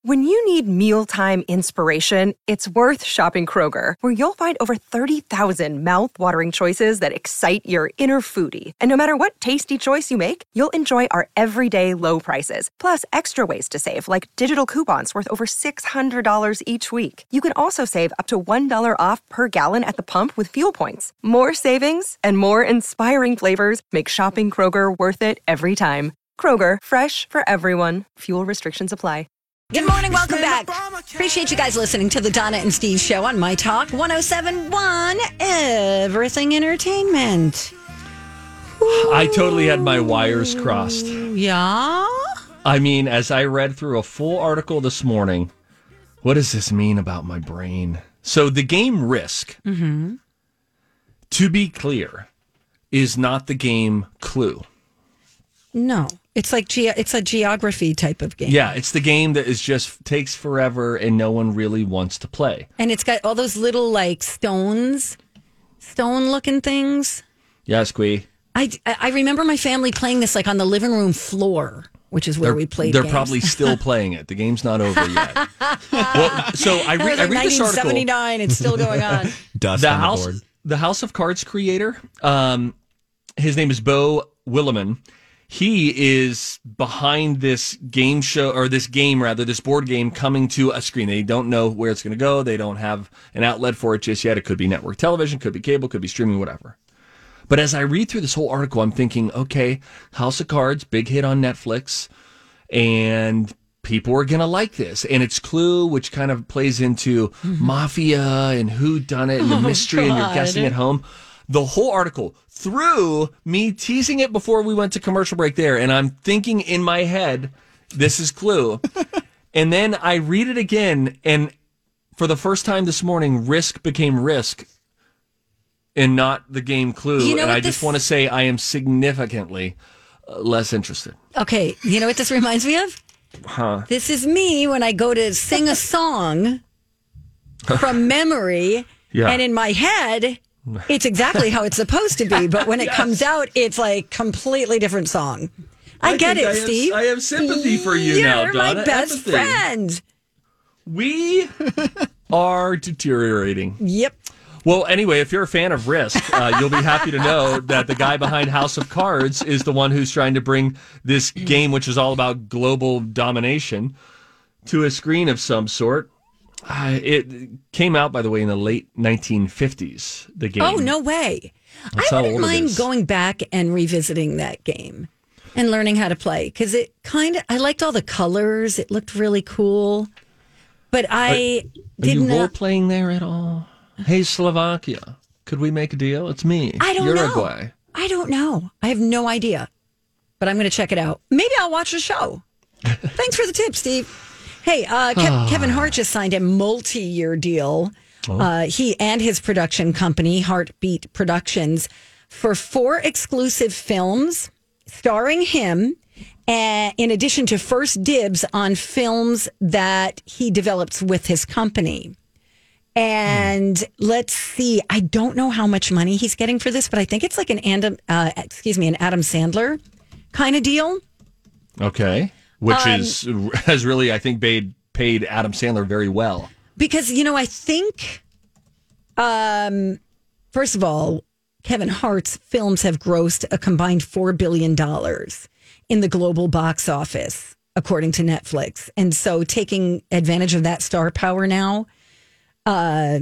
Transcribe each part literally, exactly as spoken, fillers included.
When you need mealtime inspiration, it's worth shopping Kroger, where you'll find over thirty thousand mouth-watering choices that excite your inner foodie. And no matter what tasty choice you make, you'll enjoy our everyday low prices, plus extra ways to save, like digital coupons worth over six hundred dollars each week. You can also save up to one dollar off per gallon at the pump with fuel points. More savings and more inspiring flavors make shopping Kroger worth it every time. Kroger, fresh for everyone. Fuel restrictions apply. Good morning. Welcome back. Appreciate you guys listening to the Donna and Steve show on My Talk one oh seven point one Everything Entertainment. Ooh. I totally had my wires crossed. Yeah? I mean, as I read through a full article this morning, what does this mean about my brain? So the game Risk, mm-hmm. to be clear, is not the game Clue. No. It's like ge- it's a geography type of game. Yeah, it's the game that is just takes forever and no one really wants to play. And it's got all those little like stones, stone looking things. Yes, Quee. I, I remember my family playing this like on the living room floor, which is where they're, we played They're games. probably still playing it. The game's not over yet. Well, so I, re- like I read this nineteen article. seventy-nine, it's still going on. Dust the on House, the board. The House of Cards creator, um, his name is Bo Williman. He is behind this game show, or this game rather, this board game coming to a screen. They don't know where it's going to go. They don't have an outlet for it just yet. It could be network television, could be cable, could be streaming, whatever. But as I read through this whole article, I'm thinking, okay, House of Cards, big hit on Netflix, and people are going to like this. And it's Clue, which kind of plays into mm-hmm. mafia and whodunit and the mystery, oh, and you're guessing at home. The whole article, through me teasing it before we went to commercial break there, and I'm thinking in my head, this is Clue. And then I read it again, and for the first time this morning, Risk became Risk and not the game Clue. You know and I this... just want to say I am significantly uh, less interested. Okay, you know what this reminds me of? Huh? This is me when I go to sing a song from memory, yeah. and in my head... it's exactly how it's supposed to be, but when it yes. comes out, it's like completely different song. I, I get it, I Steve. Have, I have sympathy for you You're now, Donna. my best Empathy. friend. We are deteriorating. Yep. Well, anyway, if you're a fan of Risk, uh, you'll be happy to know that the guy behind House of Cards is the one who's trying to bring this game, which is all about global domination, to a screen of some sort. Uh, it came out, by the way, in the late nineteen fifties, the game. Oh, no way. That's I wouldn't mind going back and revisiting that game and learning how to play, because it kind of, I liked all the colors. It looked really cool. But I are, didn't Are you role-playing there at all? Hey, Slovakia, could we make a deal? It's me, I don't Uruguay. know. I don't know. I have no idea. But I'm going to check it out. Maybe I'll watch the show. Thanks for the tip, Steve. Hey, uh, Kev- Kevin Hart just signed a multi-year deal. Oh. Uh, he and his production company, Heartbeat Productions, for four exclusive films starring him, uh, in addition to first dibs on films that he develops with his company. And hmm. let's see, I don't know how much money he's getting for this, but I think it's like an Adam, uh, excuse me, an Adam Sandler kind of deal. Okay. Which um, is has really, I think, paid, paid Adam Sandler very well. Because, you know, I think, um, first of all, Kevin Hart's films have grossed a combined four billion dollars in the global box office, according to Netflix. And so taking advantage of that star power now uh,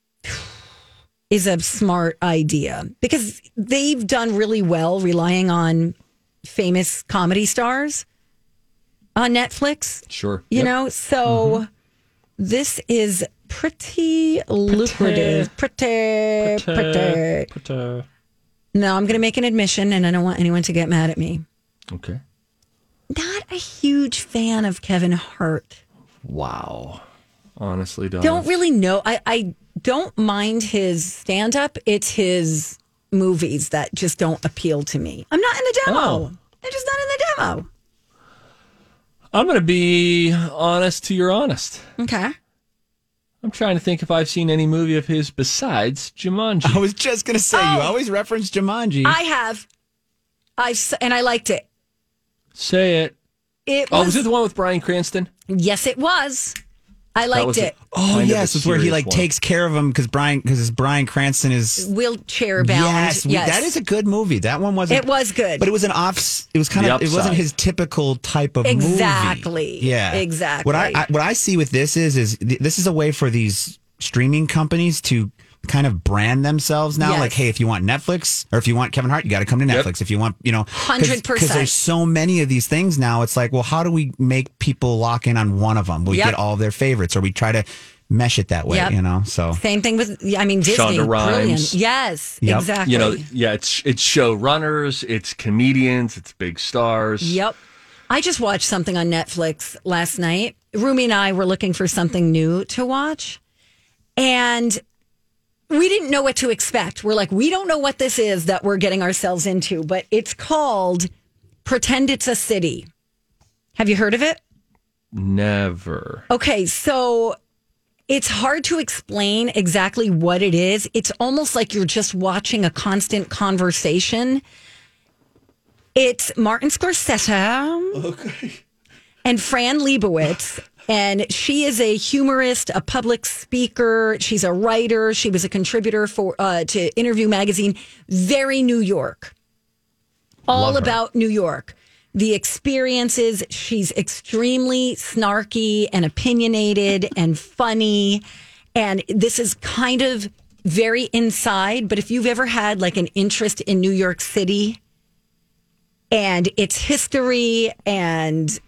is a smart idea. Because they've done really well relying on famous comedy stars on Netflix. Sure. You yep. know, so mm-hmm. this is pretty lucrative. Pretty, pretty, pretty. pretty. No, I'm going to make an admission, and I don't want anyone to get mad at me. Okay. Not a huge fan of Kevin Hart. Wow. Honestly, Donna. Don't really know. I, I don't mind his stand-up. It's his movies that just don't appeal to me. I'm not in the demo. Oh. I'm just not in the demo. I'm going to be honest to your honest. Okay. I'm trying to think if I've seen any movie of his besides Jumanji. I was just going to say, oh, you always reference Jumanji. I have. I and I liked it. Say it. It Oh, was, was it the one with Bryan Cranston? yes, it was. I liked was it. Oh Kind of yes, a it's where he serious like one. takes care of him because Brian because Brian Cranston is Wheelchair bound. yes, we- Yes, that is a good movie. That one wasn't. It was good. but it was an off. It was kind The of. It wasn't upside. his typical type of Exactly. movie. Yeah, Exactly. What I, I what I see with this is is th- this is a way for these streaming companies to kind of brand themselves now. Yes. Like, hey, if you want Netflix or if you want Kevin Hart, you got to come to Yep. Netflix. If you want, you know, one hundred percent. because there's so many of these things now. It's like, well, how do we make people lock in on one of them? We Yep. get all their favorites, or we try to mesh it that way. Yep. You know, so. Same thing with, I mean, Disney. Shonda Rhimes. Brilliant. Yes, Yep. exactly. You know, yeah, it's it's showrunners, it's comedians, it's big stars. Yep. I just watched something on Netflix last night. Rumi and I were looking for something new to watch, and we didn't know what to expect. We're like, we don't know what this is that we're getting ourselves into, but it's called Pretend It's a City. Have you heard of it? Never. Okay, so it's hard to explain exactly what it is. It's almost like you're just watching a constant conversation. It's Martin Scorsese Okay. and Fran Lebowitz. And she is a humorist, a public speaker. She's a writer. She was a contributor for uh, to Interview Magazine. Very New York. All Love her. about New York. The experiences. She's extremely snarky and opinionated and funny. And this is kind of very inside. But if you've ever had like an interest in New York City and its history and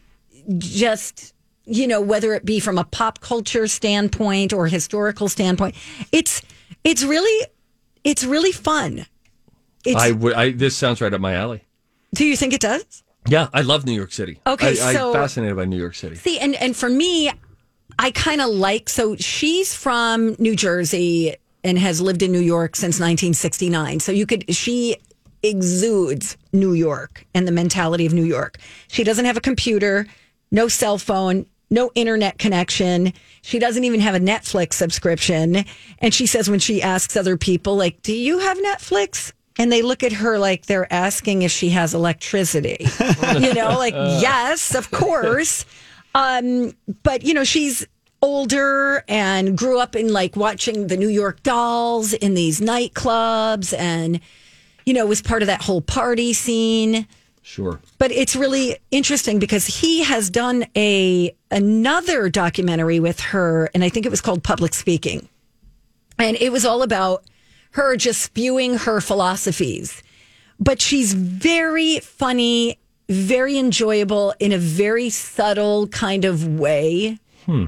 just, you know, whether it be from a pop culture standpoint or historical standpoint, it's it's really it's really fun. It's, I would. I this sounds right up my alley. do you think it does? Yeah, I love New York City. Okay, I, so- I'm fascinated by New York City. See, and and for me, I kind of like, so she's from New Jersey and has lived in New York since nineteen sixty-nine. So you could, she exudes New York and the mentality of New York. She doesn't have a computer, no cell phone, no internet connection. She doesn't even have a Netflix subscription. And she says when she asks other people, like, do you have Netflix? And they look at her like they're asking if she has electricity. You know, like, yes, of course. Um, but, you know, she's older and grew up in like watching the New York Dolls in these nightclubs and, you know, was part of that whole party scene. Sure. But it's really interesting because he has done a another documentary with her, and I think it was called Public Speaking. And it was all about her just spewing her philosophies. But she's very funny, very enjoyable in a very subtle kind of way. Hmm.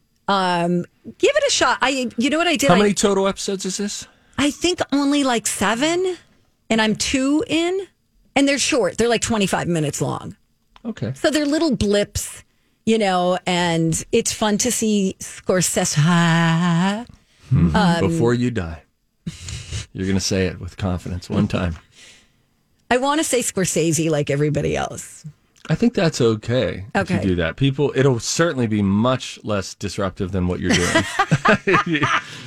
Um, give it a shot. I, you know what I did? How I, many total episodes is this? I think only like seven, and I'm two in, and they're short. They're like twenty-five minutes long. Okay. So they're little blips, you know, and it's fun to see Scorsese. Um, Before you die, you're going to say it with confidence one time. I want to say Scorsese like everybody else. I think that's okay, if Okay. you do that. People, it'll certainly be much less disruptive than what you're doing.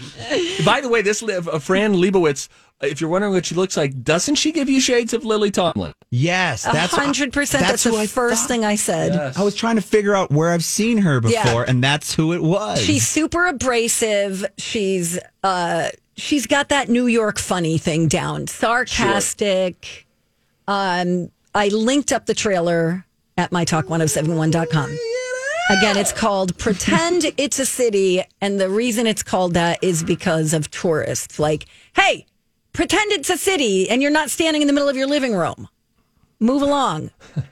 By the way, this li- uh, Fran Lebowitz, if you're wondering what she looks like, doesn't she give you shades of Lily Tomlin? Yes, A that's hundred percent. That's who the I first thought. thing I said. I was trying to figure out where I've seen her before, Yeah. and that's who it was. She's super abrasive. She's uh she's got that New York funny thing down. Sarcastic. Um I linked up the trailer at my talk ten seventy-one dot com. Again, it's called Pretend It's a City, and the reason it's called that is because of tourists. Like, hey, pretend it's a city and you're not standing in the middle of your living room. Move along.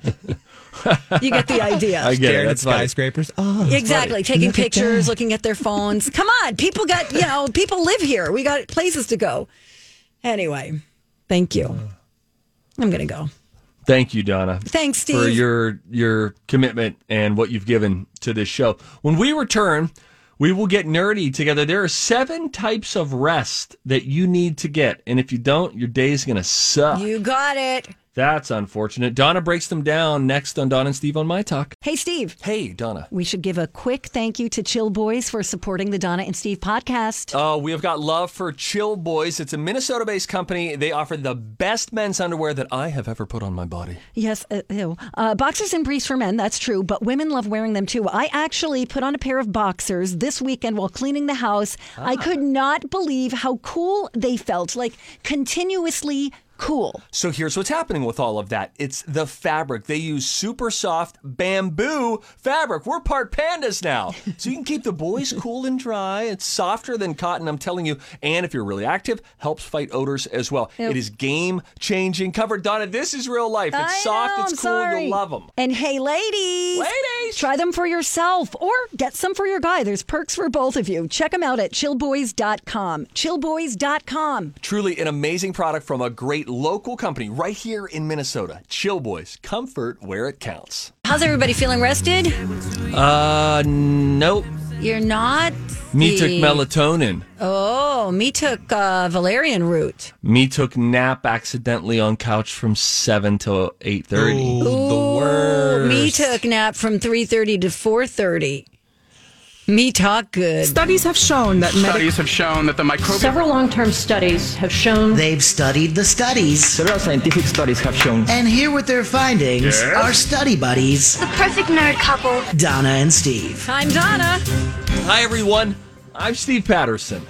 You get the idea. I get it. Staring at That's funny. skyscrapers. Oh, Exactly. Taking Look at pictures, that. looking at their phones. Come on. People got, you know, people live here. We got places to go. Anyway, thank you. I'm going to go. Thank you, Donna. Thanks, Steve. For your your commitment and what you've given to this show. When we return, we will get nerdy together. There are seven types of rest that you need to get. And if you don't, your day is going to suck. You got it. That's unfortunate. Donna breaks them down next on Donna and Steve on My Talk. Hey, Steve. Hey, Donna. We should give a quick thank you to Chill Boys for supporting the Donna and Steve podcast. Oh, we have got love for Chill Boys. It's a Minnesota-based company. They offer the best men's underwear that I have ever put on my body. Yes, uh, ew. Uh, boxers and briefs for men, that's true, but women love wearing them too. I actually put on a pair of boxers this weekend while cleaning the house. Ah. I could not believe how cool they felt, like continuously cool. So here's what's happening with all of that. It's the fabric. They use super soft bamboo fabric. We're part pandas now. So you can keep the boys cool and dry. It's softer than cotton, I'm telling you. And if you're really active, helps fight odors as well. Yep. It is game-changing cover. Donna, this is real life. It's I soft, know, it's I'm cool, sorry. you'll love them. And hey, ladies. Ladies. Try them for yourself or get some for your guy. There's perks for both of you. Check them out at chill boys dot com. chill boys dot com. Truly an amazing product from a great local company right here in Minnesota. Chill Boys, comfort where it counts. How's everybody feeling? Rested? Uh, nope. You're not? Me the... took melatonin. Oh, me took uh, valerian root. Me took nap accidentally on couch from seven to eight thirty. Ooh, the worst. Me took nap from three thirty to four thirty. Me talk good. Studies have shown that medic- studies have shown that the microbial several long-term studies have shown they've studied the studies. Several scientific studies have shown. And here with their findings yes. are study buddies, the perfect nerd couple, Donna and Steve. I'm Donna. Hi everyone. I'm Steve Patterson.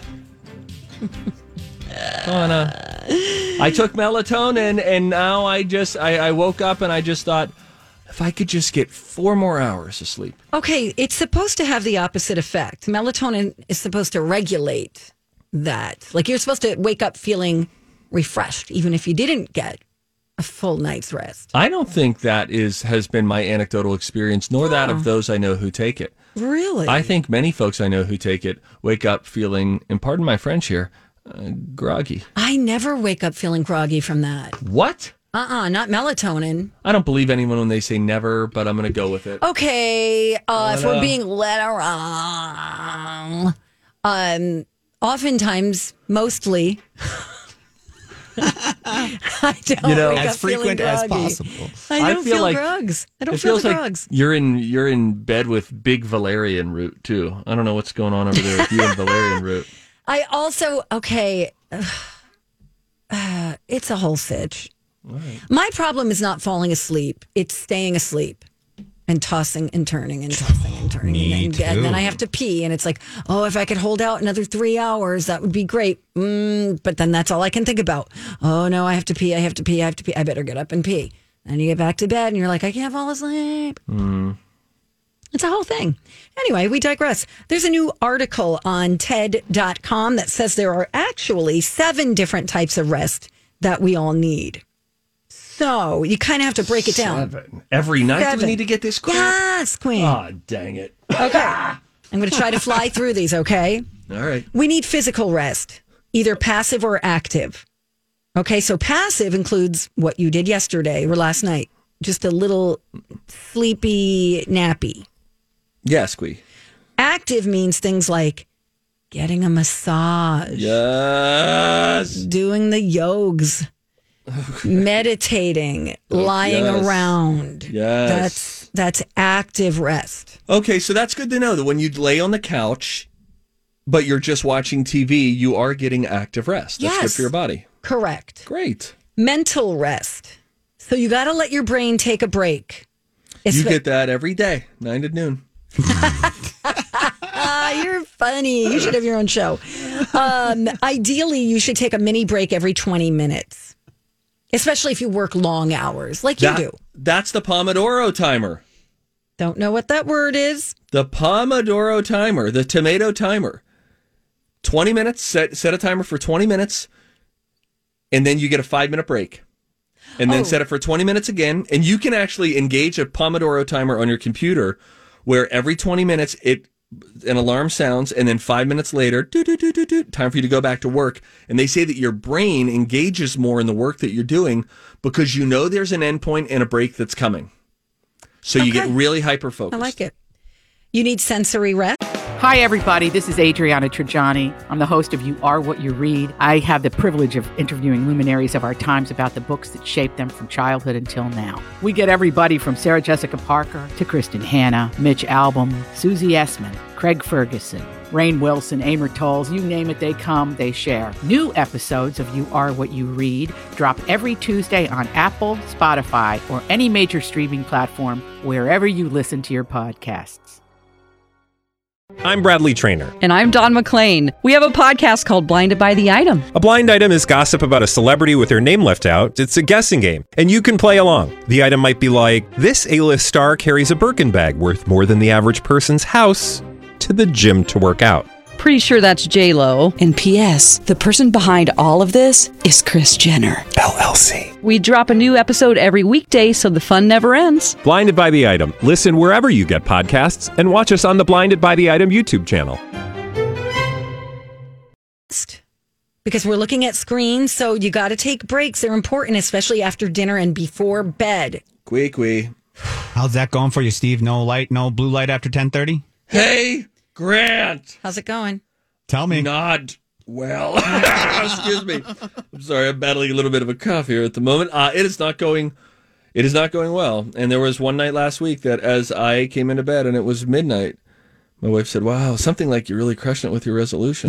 Donna. I took melatonin and now I just I, I woke up and I just thought, if I could just get four more hours of sleep. Okay, it's supposed to have the opposite effect. Melatonin is supposed to regulate that. Like you're supposed to wake up feeling refreshed, even if you didn't get a full night's rest. I don't think that is has been my anecdotal experience, nor oh. that of those I know who take it. Really? I think many folks I know who take it wake up feeling, and pardon my French here, uh, groggy. I never wake up feeling groggy from that. What? Uh-uh, not melatonin. I don't believe anyone when they say never, but I'm going to go with it. Okay, uh, if we're being led around, um, oftentimes, mostly, I don't you know, wake as up frequent feeling as groggy. possible. I don't I feel feel like drugs. I don't it feel feels the like drugs. You're in you're in bed with big valerian root too. I don't know what's going on over there with you and valerian root. I also okay. Uh, it's a whole sitch. Right. My problem is not falling asleep. It's staying asleep and tossing and turning and tossing and turning. Me and, too. and then I have to pee. And it's like, oh, if I could hold out another three hours, that would be great. Mm, but then that's all I can think about. Oh, no, I have to pee. I have to pee. I have to pee. I better get up and pee. And you get back to bed and you're like, I can't fall asleep. Mm. It's a whole thing. Anyway, we digress. There's a new article on T E D dot com that says there are actually seven different types of rest that we all need. So you kind of have to break it down. Seven. Every night Seven. do we need to get this crap? Yes, Queen. Oh, dang it. Okay. I'm going to try to fly through these, okay? All right. We need physical rest, either passive or active. Okay, so passive includes what you did yesterday or last night. Just a little sleepy nappy. Yes, Squee. Active means things like getting a massage. Yes. Doing the yogs. Meditating, lying yes. around. Yes. That's that's active rest. Okay, so that's good to know that when you lay on the couch, but you're just watching T V, you are getting active rest. That's yes. good for your body. Correct. Great. Mental rest. So you got to let your brain take a break. It's you the- get that every day, nine to noon. Ah, you're funny. You should have your own show. Um, ideally, you should take a mini break every twenty minutes, especially if you work long hours like that, you do. That's the Pomodoro timer. Don't know what that word is. The Pomodoro timer, the tomato timer. twenty minutes, set, set a timer for twenty minutes, and then you get a five-minute break. And then Oh. set it for twenty minutes again, and you can actually engage a Pomodoro timer on your computer where every twenty minutes it an alarm sounds, and then five minutes later, doo, doo, doo, doo, doo, time for you to go back to work. And they say that your brain engages more in the work that you're doing because you know there's an endpoint and a break that's coming. So you Okay. get really hyper-focused. I like it. You need sensory rest. Hi, everybody. This is Adriana Trajani. I'm the host of You Are What You Read. I have the privilege of interviewing luminaries of our times about the books that shaped them from childhood until now. We get everybody from Sarah Jessica Parker to Kristen Hanna, Mitch Albom, Susie Essman, Craig Ferguson, Rainn Wilson, Amor Tolls, you name it, they come, they share. New episodes of You Are What You Read drop every Tuesday on Apple, Spotify, or any major streaming platform wherever you listen to your podcasts. I'm Bradley Trainer. And I'm Don McClain. We have a podcast called Blinded by the Item. A blind item is gossip about a celebrity with their name left out. It's a guessing game, and you can play along. The item might be like, this A-list star carries a Birkin bag worth more than the average person's house to the gym to work out. Pretty sure that's J-Lo. And P S the person behind all of this is Kris Jenner, L L C. We drop a new episode every weekday so the fun never ends. Blinded by the Item. Listen wherever you get podcasts and watch us on the Blinded by the Item YouTube channel. Because we're looking at screens, so you got to take breaks. They're important, especially after dinner and before bed. Quee quee. How's that going for you, Steve? No light, no blue light after ten thirty? Hey, Grant. How's it going? Tell me. Not well. Excuse me. I'm sorry. I'm battling a little bit of a cough here at the moment. Uh, it is not going. It is not going well. And there was one night last week that, as I came into bed and it was midnight, my wife said, "Wow, something like you're really crushing it with your resolution."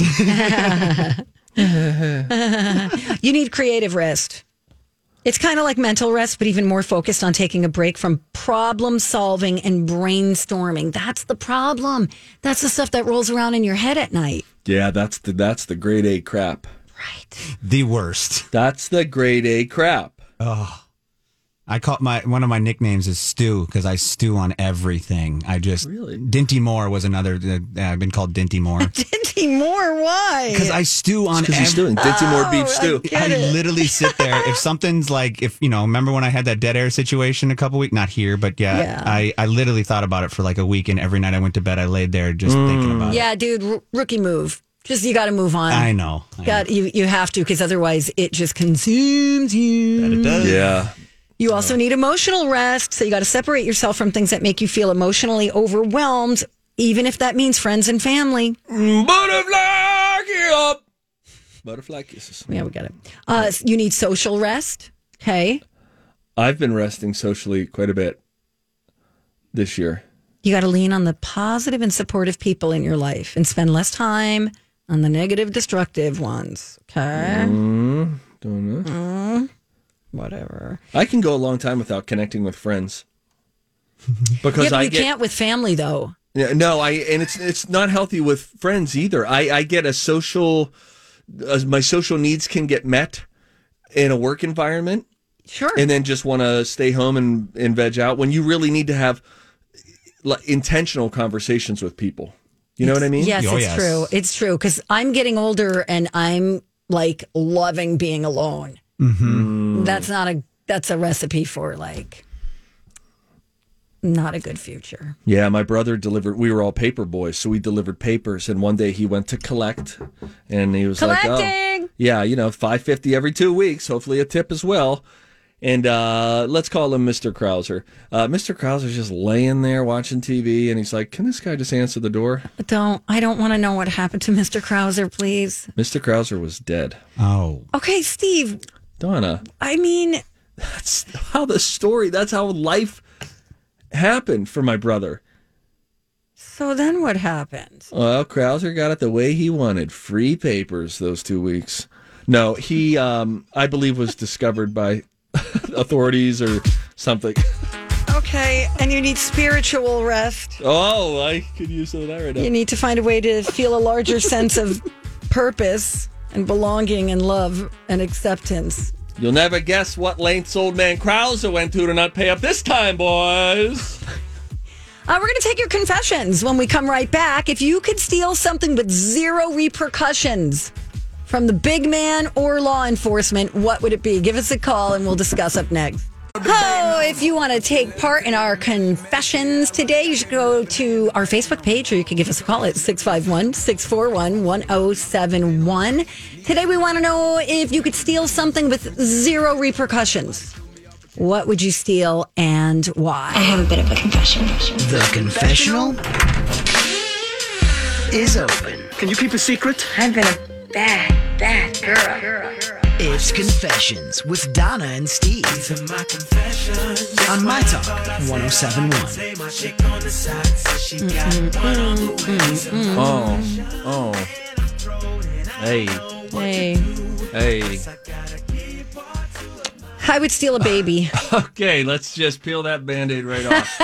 You need creative rest. It's kind of like mental rest, but even more focused on taking a break from problem solving and brainstorming. That's the problem. That's the stuff that rolls around in your head at night. Yeah, that's the that's the grade A crap. Right. The worst. That's the grade A crap. Oh. I call my one of my nicknames is Stew because I stew on everything. I just really Dinty Moore was another. Uh, I've been called Dinty Moore. Dinty Moore, why? Because I stew on. Because he's doing Dinty Moore beef Oh, stew. I I get it. literally sit there. If something's like, if you know, remember when I had that dead air situation a couple weeks? Not here, but yeah, Yeah. I I literally thought about it for like a week, and every night I went to bed, I laid there just thinking about it. Yeah, dude, r- rookie move. Just you got to move on. I know. I Got know. you. You have to because otherwise it just consumes you. That it does. Yeah. You also need emotional rest, so you got to separate yourself from things that make you feel emotionally overwhelmed, even if that means friends and family. Butterfly kiss. Butterfly kisses. Yeah, we got it. Uh, you need social rest. Okay, I've been resting socially quite a bit this year. you got to lean on the positive and supportive people in your life and spend less time on the negative, destructive ones. Okay, Mm, don't know. Mm, whatever. I can go a long time without connecting with friends because Yeah, but I you get can't with family though. Yeah, no, I and it's it's not healthy with friends either. I I get a social, uh, my social needs can get met in a work environment. Sure. And then just want to stay home and, and veg out when you really need to have like, intentional conversations with people. You know what I mean? Yes, Oh, it's yes. true. It's true because I'm getting older and I'm like loving being alone. Mm-hmm. That's not a that's a recipe for like not a good future. Yeah, my brother delivered. We were all paper boys, so we delivered papers. And one day he went to collect, and he was like, Collecting! "Oh, yeah, you know, five fifty every two weeks. Hopefully a tip as well." And uh, let's call him Mister Krauser. Uh, Mister Krauser's just laying there watching T V, and he's like, "Can this guy just answer the door?" Don't I don't want to know what happened to Mister Krauser, please. Mister Krauser was dead. Oh, Okay, Steve. Donna, I mean, that's how the story. That's how life happened for my brother. so then what happened? Well, Krauser got it the way he wanted. Free papers those two weeks. No, he, um, I believe, was discovered by authorities or something. Okay, and you need spiritual rest. Oh, I could use some of that right now. You need to find a way to feel a larger sense of purpose and belonging and love and acceptance. You'll never guess what lengths old man Krauser went to to not pay up this time, boys. Uh, we're going to take your confessions when we come right back. If you could steal something with zero repercussions from the big man or law enforcement, what would it be? Give us a call and we'll discuss up next. Oh, if you want to take part in our confessions today, you should go to our Facebook page or you can give us a call at six five one, six four one, one oh seven one. Today we want to know if you could steal something with zero repercussions. What would you steal and why? I have a bit of a confession. The confessional? is open. Can you keep a secret? I've been a bad, bad girl. It's Confessions with Donna and Steve. My confessions. On My Talk one oh seven point one. Oh, oh. Hey. Hey. Hey. I would steal a baby. Okay, let's just peel that Band-Aid right off.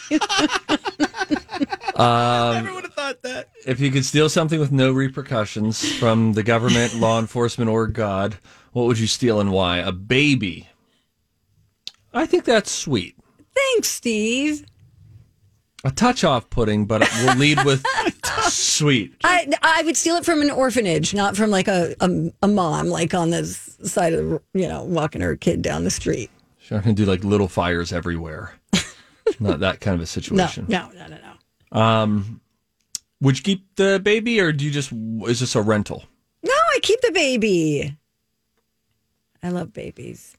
um, Never would have thought that. If you could steal something with no repercussions from the government, law enforcement, or God, what would you steal and why? A baby. I think that's sweet. Thanks, Steve. A touch off-putting, but we'll lead with sweet. I I would steal it from an orphanage, not from like a a, a mom, like on the side of the, you know, walking her kid down the street. Sure, I can do like little fires everywhere. Not that kind of a situation. No, no, no, no, no. Um, would you keep the baby, or do you just, is this a rental? No, I keep the baby. I love babies.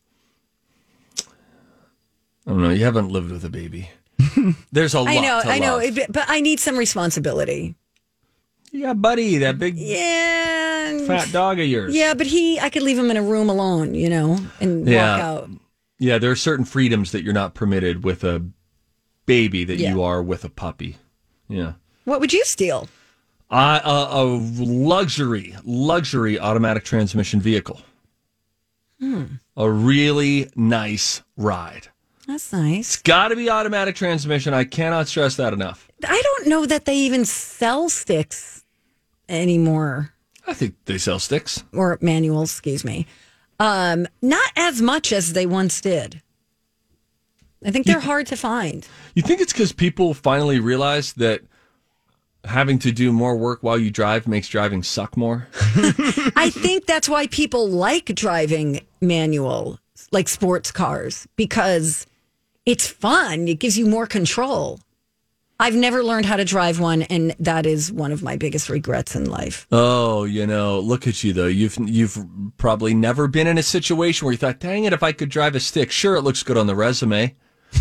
I don't know. You haven't lived with a baby. There's a lot I know, to I know, love. it- but I need some responsibility. Yeah, buddy, that big Yeah. fat dog of yours. Yeah, but he, I could leave him in a room alone, you know, and Yeah. walk out. Yeah, there are certain freedoms that you're not permitted with a baby that Yeah. you are with a puppy. Yeah. What would you steal? Uh, a, a luxury, luxury automatic transmission vehicle. Hmm. A really nice ride. That's nice. Got to be automatic transmission. I cannot stress that enough. I don't know that they even sell sticks anymore, I think they sell sticks. or manuals, excuse me. Um, not as much as they once did. I think they're hard to find. You think it's because people finally realized that having to do more work while you drive makes driving suck more? I think that's why people like driving manual, like sports cars, because it's fun. It gives you more control. I've never learned how to drive one, and that is one of my biggest regrets in life. Oh, you know, look at you though. You've you've probably never been in a situation where you thought, "Dang it, if I could drive a stick, sure, it looks good on the resume."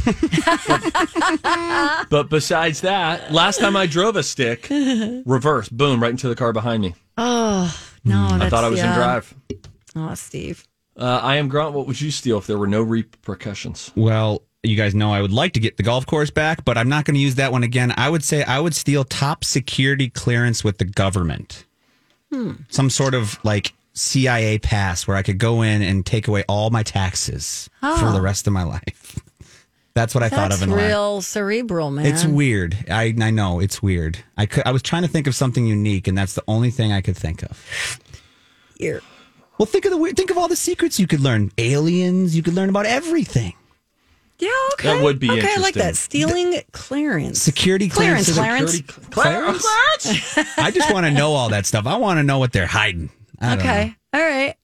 but, but besides that, last time I drove a stick, reverse, boom, right into the car behind me. Oh no! I that's, thought I was yeah. in drive. Oh, Steve. Uh, I am Grant. What would you steal if there were no repercussions? Well, you guys know I would like to get the golf course back, but I'm not going to use that one again. I would say I would steal top security clearance with the government. Hmm. Some sort of like C I A pass where I could go in and take away all my taxes Oh. for the rest of my life. That's what I thought That's of in life. real cerebral, man. It's weird. I I know it's weird. I could, I was trying to think of something unique, and that's the only thing I could think of. Here. Well, think of the weird. Think of all the secrets you could learn. Aliens. You could learn about everything. Yeah, okay. That would be okay, I like interesting. that. Stealing clearance. Security Clearance, clearance. Clarence. Clarence? I just want to know all that stuff. I want to know what they're hiding. I don't Okay. All right.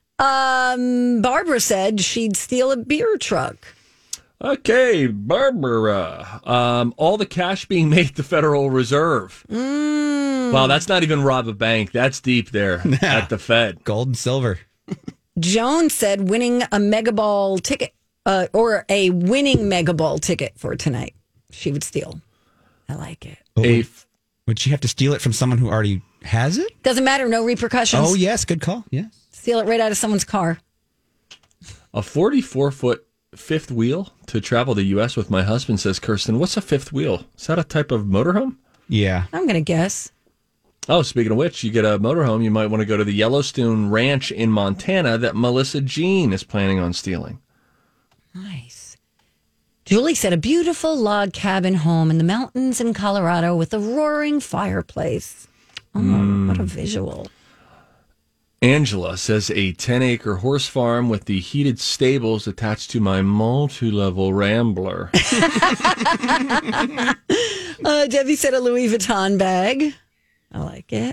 Um, Barbara said she'd steal a beer truck. Okay, Barbara. Um, all the cash being made at the Federal Reserve. Mm. Wow, that's not even rob a bank. That's deep there at the Fed. Gold and silver. Joan said winning a Mega Ball ticket uh, or a winning Mega Ball ticket for tonight. She would steal. I like it. Oh, A f- would she have to steal it from someone who already has it? Doesn't matter. No repercussions. Oh, yes. Good call. Yes. Steal it right out of someone's car. A forty-four foot fifth wheel to travel the U S with my husband, says Kirsten. What's a fifth wheel? Is that a type of motorhome? Yeah. I'm going to guess. Oh, speaking of which, you get a motorhome, you might want to go to the Yellowstone Ranch in Montana that Melissa Jean is planning on stealing. Nice. Julie said a beautiful log cabin home in the mountains in Colorado with a roaring fireplace. Oh, Mm. what a visual. Angela says a ten acre horse farm with the heated stables attached to my multi-level Rambler. uh, Debbie said a Louis Vuitton bag. I like it.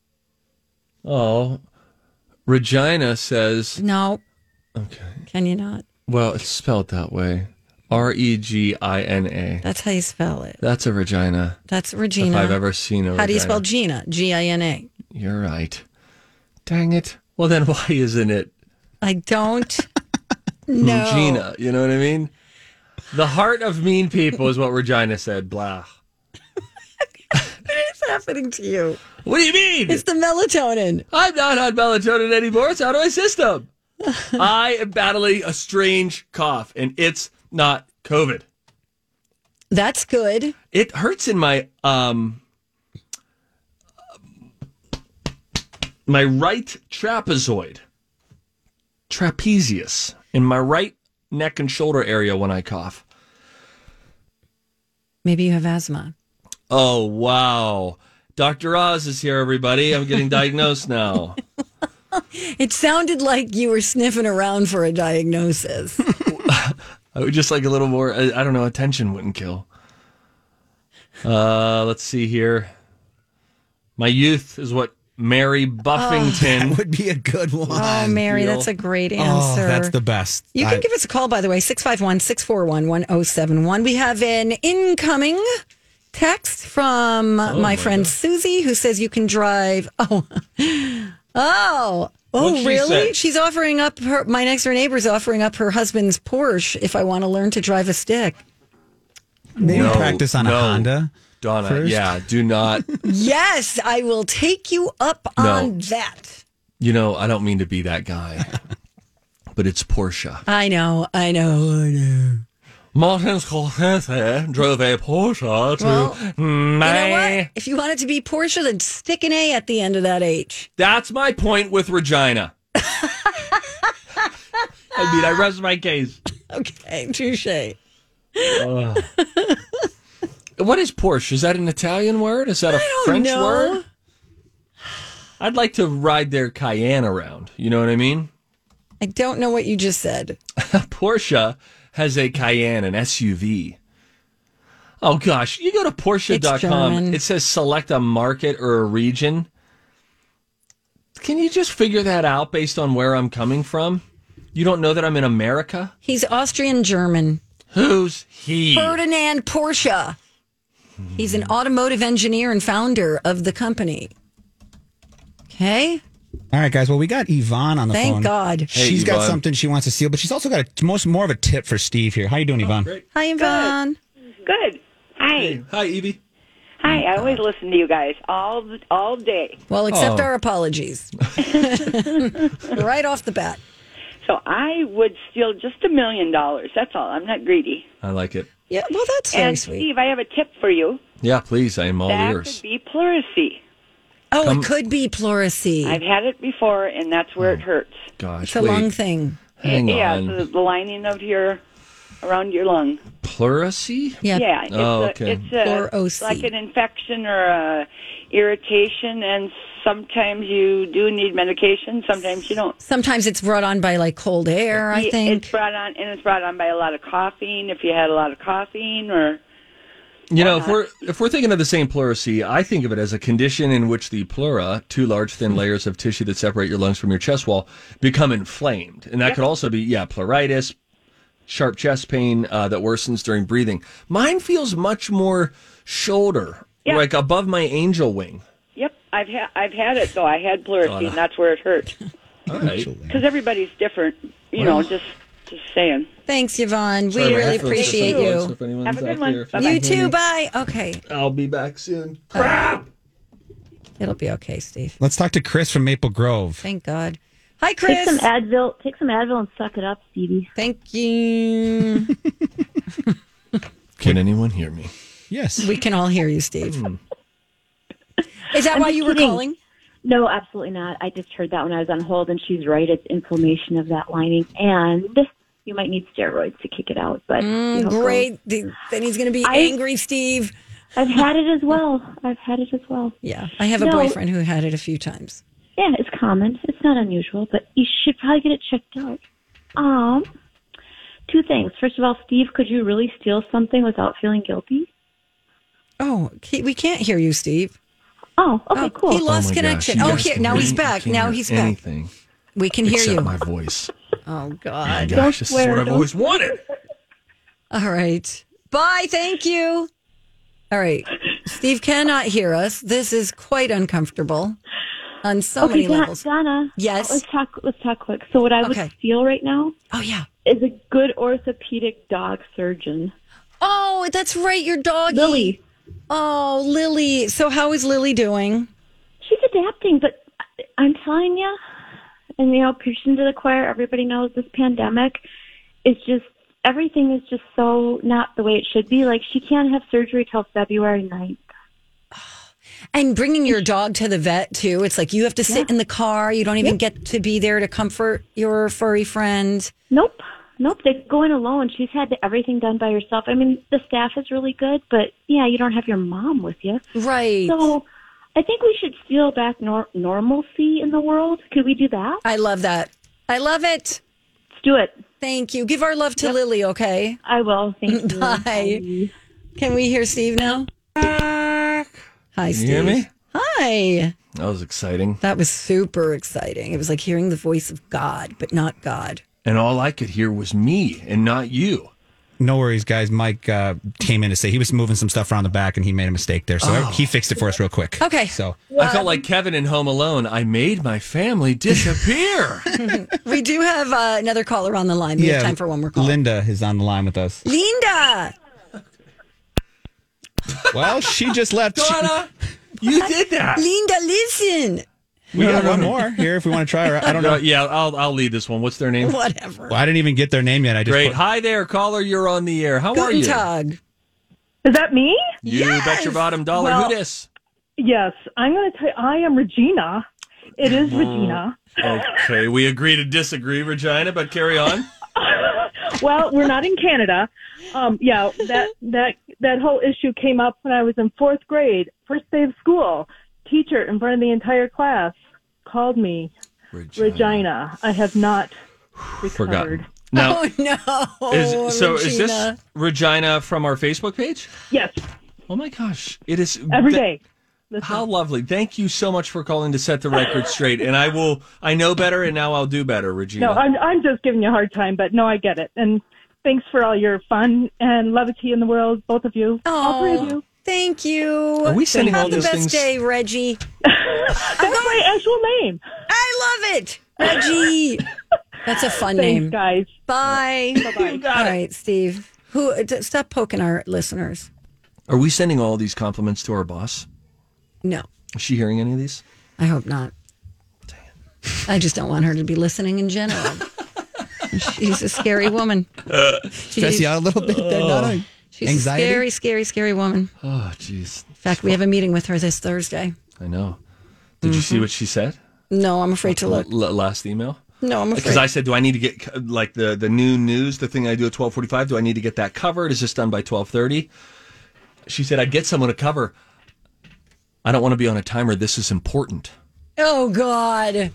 Oh, Regina says... No. Okay. Can you not? Well, it's spelled that way. R E G I N A. That's how you spell it. That's a Regina. That's Regina. If I've ever seen a How do you Regina. spell Gina? G I N A. You're right. Dang it. Well, then why isn't it I don't know. Regina? You know what I mean? The heart of mean people is what Regina said. Blah. It is happening to you? What do you mean? It's the melatonin. I'm not on melatonin anymore. It's out of my system. I am battling a strange cough, and it's not COVID. That's good. It hurts in my um my right trapezoid, trapezius, in my right neck and shoulder area when I cough. Maybe you have asthma. Oh, wow. Doctor Oz is here, everybody. I'm getting diagnosed now. It sounded like you were sniffing around for a diagnosis. I would just like a little more, I, I don't know, attention wouldn't kill. Uh, let's see here. My youth is what Mary Buffington. Oh, that would be a good one. Oh, Mary, that's a great answer. Oh, that's the best. You can I, give us a call, by the way, six five one, six four one, one oh seven one. We have an incoming text from oh, my, my friend God. Susie, who says you can drive. Oh, oh, oh, she really? said? She's offering up her, my next door neighbor's offering up her husband's Porsche if I want to learn to drive a stick. Maybe no, practice on no. a Honda. Donna, first. yeah, do not. Yes, I will take you up no. on that. You know, I don't mean to be that guy, but it's Porsche. I know, I know, I know. Martin Scorsese drove a Porsche to well, May. You know what? If you want it to be Porsche, then stick an A at the end of that H. That's my point with Regina. I mean, I rest my case. Okay, touche. Uh. What is Porsche? Is that an Italian word? Is that a I don't French know. word? I'd like to ride their Cayenne around. You know what I mean? I don't know what you just said. Porsche has a Cayenne, an S U V. Oh, gosh. You go to Porsche dot com. It says select a market or a region. Can you just figure that out based on where I'm coming from? You don't know that I'm in America? He's Austrian-German. Who's he? Ferdinand Porsche. He's an automotive engineer and founder of the company. Okay. All right, guys. Well, we got Yvonne on the Thank phone. Thank God. Hey, She's Yvonne. got something she wants to steal, but she's also got a most more of a tip for Steve here. How you doing, Oh, Yvonne? great. Hi, Yvonne. Good. Good. Hi. Hey. Hi, Evie. Hi. I always listen to you guys all all day. Well, accept Oh. our apologies. Right off the bat. So I would steal just a million dollars. That's all. I'm not greedy. I like it. Yeah, well, that's very and sweet. Steve, I have a tip for you. Yeah, please. I am all that ears. could be pleurisy. Oh, Come- it could be pleurisy. I've had it before, and that's where it hurts. Gosh, It's a wait. lung thing. Hang yeah, on. so the lining of your around your lung. Pleurisy? Yeah. Yeah, it's, Oh, a, okay. it's a, Pleurisy. like an infection or a irritation, and sometimes you do need medication, sometimes you don't. Sometimes it's brought on by like cold air, I Yeah, think. It's brought on, and it's brought on by a lot of coughing, if you had a lot of coughing, or... You know, if we're if we're thinking of the same pleurisy, I think of it as a condition in which the pleura, two large thin layers of tissue that separate your lungs from your chest wall, become inflamed, and that Yep. could also be yeah, pleuritis, sharp chest pain uh, that worsens during breathing. Mine feels much more shoulder, Yep. like above my angel wing. Yep, I've ha- I've had it though. I had pleurisy, Donna. and that's where it hurt. All right. Because everybody's different, you Well. know. Just just saying. Thanks, Yvonne. Sorry, we my really headphones appreciate are so close, you. if anyone's Have a good out one. there, if Bye-bye. You can hear too. me. Bye. Okay. I'll be back soon. Crap! It'll be okay, Steve. Let's talk to Chris from Maple Grove. Thank God. Hi, Take Chris. some Advil. Take some Advil and suck it up, Stevie. Thank you. Can anyone hear me? Yes. We can all hear you, Steve. Is that I'm why just you were kidding. calling? No, absolutely not. I just heard that when I was on hold, and she's right. It's inflammation of that lining, and you might need steroids to kick it out. But Mm, you know, great. Then he's going to be I- angry, Steve. I've had it as well. I've had it as well. Yeah. I have a No. boyfriend who had it a few times. Yeah, it's common. It's not unusual, but you should probably get it checked out. Um, two things. First of all, Steve, could you really steal something without feeling guilty? Oh, he- we can't hear you, Steve. Oh, okay, Oh, cool. he lost Oh my connection. gosh, you oh, guys here. can Now hear he's me? back. Can't Now hear he's back. anything We can hear except you. my voice. Oh, Oh God. gosh, this swear, is what I've don't- always wanted. All right. Bye. Thank you. All right. Steve cannot hear us. This is quite uncomfortable on so okay, many Don- levels. Donna. Yes? Let's talk. Let's talk quick. So, what I would Okay. steal right now Oh, yeah. is a good orthopedic dog surgeon. Oh, that's right. Your doggy. Lily. Oh, Lily. So how is Lily doing? She's adapting, but I'm telling you, and you know, preaching to the choir, everybody knows this pandemic is just, everything is just so not the way it should be. Like, she can't have surgery till February ninth. And bringing your dog to the vet, too. It's like you have to sit yeah. in the car. You don't even yep. get to be there to comfort your furry friend. Nope. Nope. They go in alone. She's had everything done by herself. I mean, the staff is really good, but yeah, you don't have your mom with you. Right. So I think we should steal back nor- normalcy in the world. Could we do that? I love that. I love it. Let's do it. Thank you. Give our love to yep. Lily, okay? I will. Thank you. Bye. Bye. Can we hear Steve now? Hi, Steve. Can you hear me? Hi. That was exciting. That was super exciting. It was like hearing the voice of God, but not God. And all I could hear was me and not you. No worries, guys. Mike uh, came in to say he was moving some stuff around the back and he made a mistake there. So oh. he fixed it for us real quick. Okay. So I felt like Kevin in Home Alone. I made my family disappear. We do have uh, another caller on the line. We yeah, have time for one more call. Linda is on the line with us. Linda! Well, she just left. Donna, you did that. Linda, listen. We got one more here if we want to try her. I don't know. Uh, yeah, I'll I'll lead this one. What's their name? Whatever. Well, I didn't even get their name yet. I just Great. Put... Hi there, caller. You're on the air. How Guten are you? Tag. Is that me? You yes. bet your bottom dollar. Well, Who dis? Yes, I'm going to tell you, I am Regina. It is Regina. Okay, we agree to disagree, Regina, but carry on. Well, we're not in Canada. Um, yeah, that that that whole issue came up when I was in fourth grade, first day of school. Teacher in front of the entire class called me Regina. Regina. I have not recovered. Forgotten. Now, oh no! Is, so Regina. Is this Regina from our Facebook page? Yes. Oh my gosh! It is every day. Th- How lovely! Thank you so much for calling to set the record straight. And I will. I know better, and now I'll do better, Regina. No, I'm I'm just giving you a hard time, but no, I get it. And thanks for all your fun and levity in the world, both of you. Oh, all three of you. Thank you. Are we sending Have all the those best things? day, Reggie. That's my actual name. I love it, Reggie. That's a fun Thanks, name, guys. Bye. Bye. All right, Steve. Who? Stop poking our listeners. Are we sending all these compliments to our boss? No. Is she hearing any of these? I hope not. Dang. I just don't want her to be listening in general. She's a scary woman. Stress you out a little bit there, Donna. She's Anxiety? a scary, scary, scary woman. Oh, jeez. In fact, we have a meeting with her this Thursday. I know. Did mm-hmm. you see what she said? No, I'm afraid to look. L- last email? No, I'm afraid. Because I said, do I need to get, like, the, the new news, the thing I do at twelve forty-five, do I need to get that covered? Is this done by twelve thirty? She said, I'd get someone to cover. I don't want to be on a timer. This is important. Oh, God.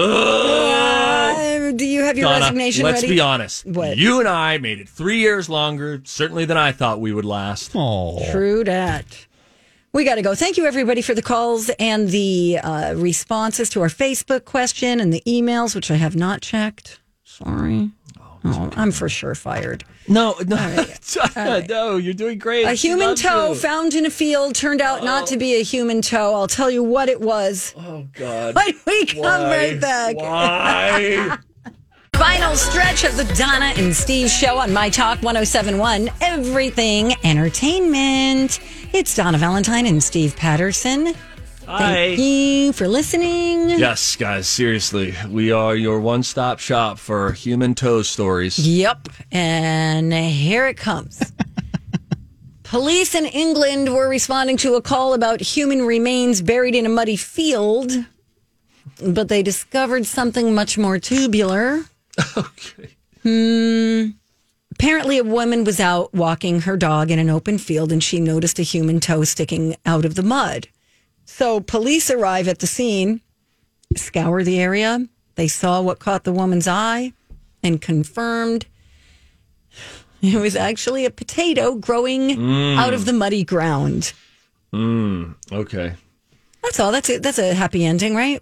Uh, do you have your Donna, resignation let's ready? be honest. What? You and I made it three years longer, certainly than I thought we would last. Oh, true that. We got to go. Thank you, everybody, for the calls and the uh, responses to our Facebook question and the emails, which I have not checked. Sorry. Oh, oh I'm for sure fired. No, no, right. right. no, you're doing great. A human toe you. found in a field turned out oh. not to be a human toe. I'll tell you what it was. Oh, God. When we come Why? right back. Why? Final stretch of the Donna and Steve show on My Talk one oh seven point one. Everything Entertainment. It's Donna Valentine and Steve Patterson. Hi. Thank you for listening. Yes, guys, seriously. We are your one-stop shop for human toe stories. Yep. And here it comes. Police in England were responding to a call about human remains buried in a muddy field, but they discovered something much more tubular. Okay. Hmm. Apparently, a woman was out walking her dog in an open field, and she noticed a human toe sticking out of the mud. So police arrive at the scene, scour the area. They saw what caught the woman's eye and confirmed it was actually a potato growing mm. out of the muddy ground. Mm. Okay. That's all. That's it. That's a happy ending, right?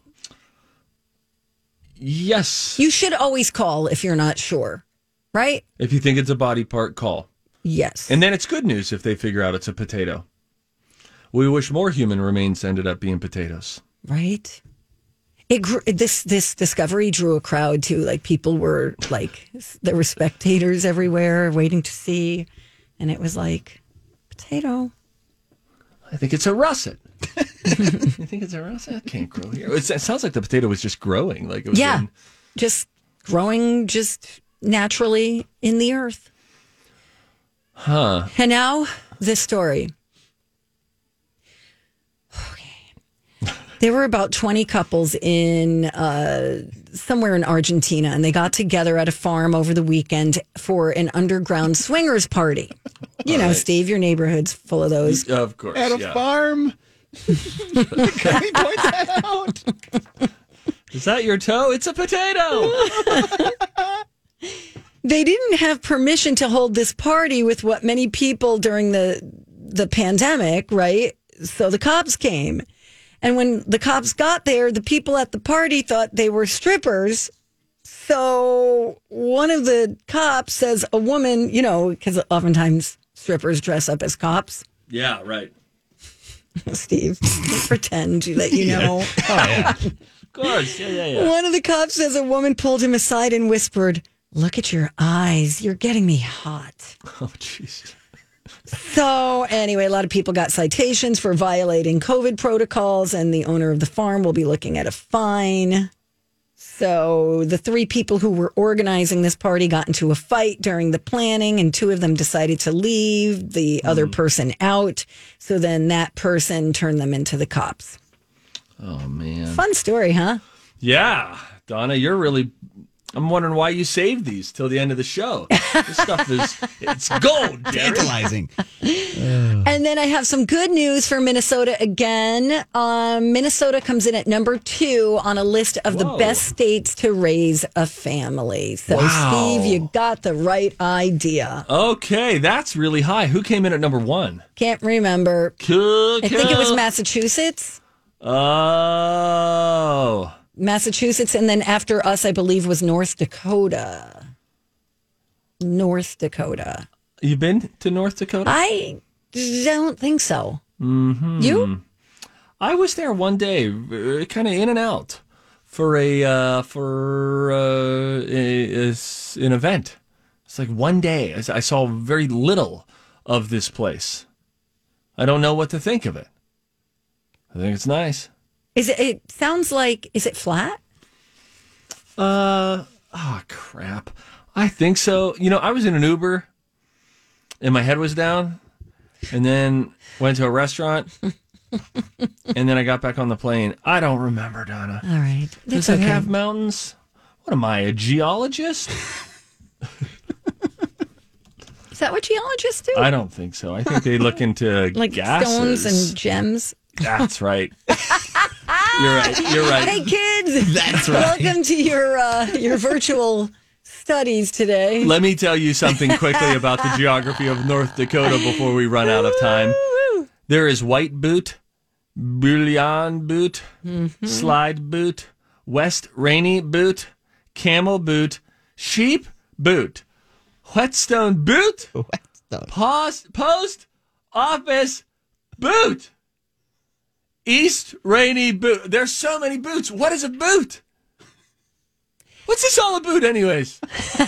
Yes. You should always call if you're not sure, right? If you think it's a body part, call. Yes. And then it's good news if they figure out it's a potato. We wish more human remains ended up being potatoes. Right. It grew, this this discovery drew a crowd too. Like people were like there were spectators everywhere waiting to see, and it was like potato. I think it's a russet. You think it's a russet? It can't grow here. It's, it sounds like the potato was just growing. Like it was yeah, in... just growing just naturally in the earth. Huh. And now this story. Okay. There were about twenty couples in uh, somewhere in Argentina, and they got together at a farm over the weekend for an underground swingers party. You All know, right. Steve, your neighborhood's full of those. Of course. At a yeah. farm. Can we point that out? Is that your toe? It's a potato. They didn't have permission to hold this party with what many people during the the pandemic, right? So the cops came. And when the cops got there, the people at the party thought they were strippers. So one of the cops says a woman, you know, because oftentimes strippers dress up as cops. Yeah, right. Steve, pretend that you know. Yeah. Oh, yeah. Of course. Yeah, yeah, yeah. One of the cops says a woman pulled him aside and whispered, "Look at your eyes. You're getting me hot." Oh, jeez. So anyway, a lot of people got citations for violating COVID protocols, and the owner of the farm will be looking at a fine. So the three people who were organizing this party got into a fight during the planning, and two of them decided to leave the mm. other person out. So then that person turned them into the cops. Oh, man. Fun story, huh? Yeah. Donna, you're really... I'm wondering why you saved these till the end of the show. This stuff is, it's gold, tantalizing. And then I have some good news for Minnesota again. Um, Minnesota comes in at number two on a list of Whoa. the best states to raise a family. So, wow. Steve, you got the right idea. Okay, that's really high. Who came in at number one? Can't remember. Cool, I think it was Massachusetts. Oh. Massachusetts, and then after us, I believe, was North Dakota. North Dakota. You been to North Dakota? I don't think so. Mm-hmm. You? I was there one day, uh, kind of in and out, for a uh, for uh, a, a, an event. It's like one day. I, I saw very little of this place. I don't know what to think of it. I think it's nice. Is it? It sounds like. Is it flat? Uh oh crap! I think so. You know, I was in an Uber, and my head was down, and then went to a restaurant, and then I got back on the plane. I don't remember, Donna. All right, does it okay. have mountains? What am I, a geologist? Is that what geologists do? I don't think so. I think they look into like gases. stones and gems. That's right. You're right. You're right. Hey, kids. That's right. Welcome to your uh, your virtual studies today. Let me tell you something quickly about the geography of North Dakota before we run out of time. There is White Boot, Bullion Boot, mm-hmm. Slide Boot, West Rainy Boot, Camel Boot, Sheep Boot, Whetstone Boot, Whetstone. Post, Post Office Boot. East Rainy Boot. There's so many boots. What is a boot? What's this all about anyways?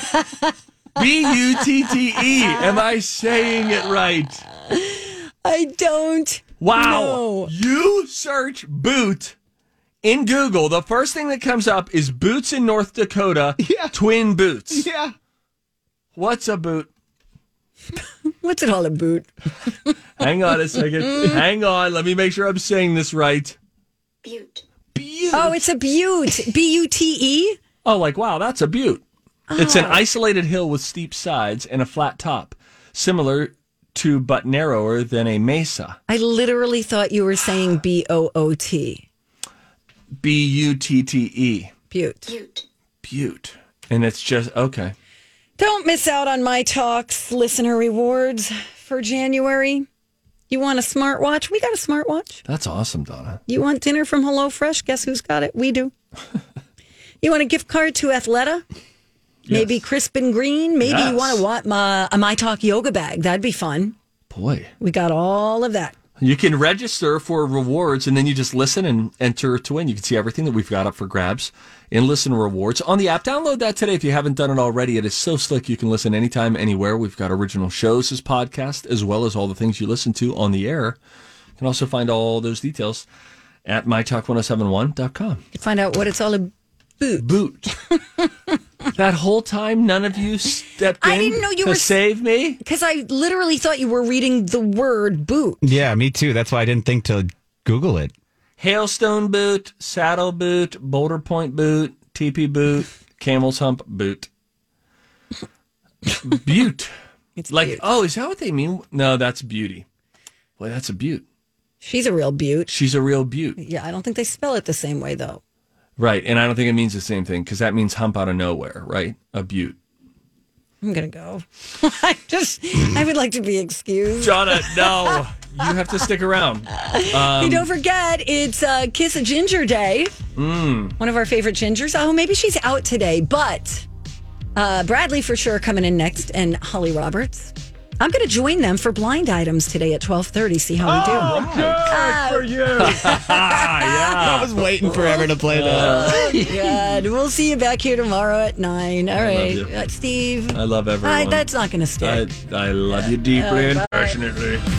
B U T T E. Am I saying it right? I don't Wow. know. You search boot in Google. The first thing that comes up is boots in North Dakota. Yeah. Twin boots. Yeah. What's a boot? What's it all about? Hang on a second. Hang on. Let me make sure I'm saying this right. Butte. Butte. Oh, it's a butte. B U T E? Oh, like, wow, that's a butte. Oh. It's an Oh. isolated hill with steep sides and a flat top, similar to but narrower than a mesa. I literally thought you were saying B O O T. B U T T E. Butte. Butte. Butte. And it's just, okay. Don't miss out on my talks listener rewards for January. You want a smartwatch? We got a smartwatch. That's awesome, Donna. You want dinner from HelloFresh? Guess who's got it? We do. You want a gift card to Athleta? Yes. Maybe Crisp and Green? Maybe Yes. you want to want my, a My Talk yoga bag. That'd be fun. Boy. We got all of that. You can register for rewards, and then you just listen and enter to win. You can see everything that we've got up for grabs in Listen Rewards on the app. Download that today if you haven't done it already. It is so slick. You can listen anytime, anywhere. We've got original shows as podcast, as well as all the things you listen to on the air. You can also find all those details at my talk ten seventy-one dot com. You can find out what it's all about. Boot. That whole time, none of you stepped in I didn't know you to were save me? Because I literally thought you were reading the word boot. Yeah, me too. That's why I didn't think to Google it. Hailstone boot, saddle boot, boulder point boot, teepee boot, camel's hump boot. Butte. It's like, butte. Oh, is that what they mean? No, that's beauty. Boy, that's a butte. She's a real butte. She's a real butte. Yeah, I don't think they spell it the same way, though. Right, and I don't think it means the same thing, because that means hump out of nowhere, right? A butte. I'm going to go. I just, I would like to be excused. Jonna, no. You have to stick around. Um, hey, don't forget, it's uh, Kiss a Ginger Day. Mm. One of our favorite gingers. Oh, maybe she's out today, but uh, Bradley for sure coming in next, and Holly Roberts. I'm going to join them for blind items today at twelve thirty. See how we do. Oh, good uh, for you. Yeah. I was waiting forever to play that. Oh, God. We'll see you back here tomorrow at nine. All I right. love you. Uh, Steve. I love everyone. Uh, that's not going to stick. I, I love you deeply Uh, and bye. passionately.